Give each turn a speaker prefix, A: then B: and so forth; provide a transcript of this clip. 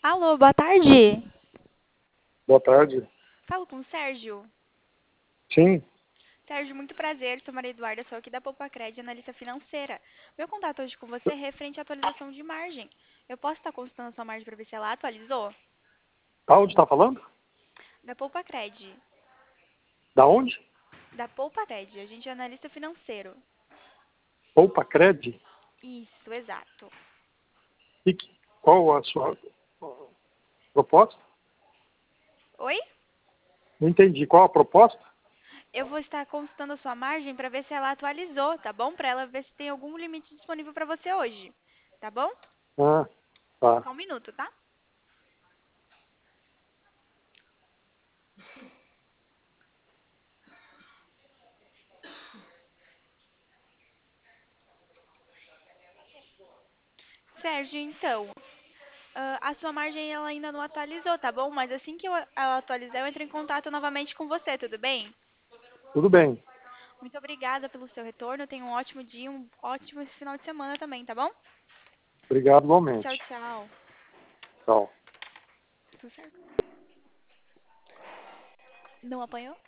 A: Alô, boa tarde.
B: Boa tarde.
A: Falo com o Sérgio.
B: Sim,
A: Sérgio, muito prazer. Sou Maria Eduarda, sou aqui da Poupa-Cred, analista financeira. Meu contato hoje com você é referente à atualização de margem. Eu posso estar consultando a sua margem para ver se ela atualizou?
B: da onde está falando?
A: Da Poupa-Cred.
B: Da onde?
A: Da Poupa-Cred. A gente é analista financeiro.
B: Poupa Cred?
A: Isso, exato.
B: Qual a sua proposta?
A: Oi?
B: Não entendi. Qual a proposta?
A: Eu vou estar consultando a sua margem para ver se ela atualizou, tá bom? Para ela ver se tem algum limite disponível para você hoje. Tá bom?
B: Ah, tá.
A: Só um minuto, tá? Sérgio, então, a sua margem ela ainda não atualizou, tá bom? Mas assim que ela atualizar, eu entro em contato novamente com você, tudo bem?
B: Tudo bem.
A: Muito obrigada pelo seu retorno. Tenha um ótimo dia, um ótimo final de semana também, tá bom?
B: Obrigado
A: Tchau,
B: igualmente.
A: tchau.
B: Tchau.
A: Tudo certo? Não apanhou?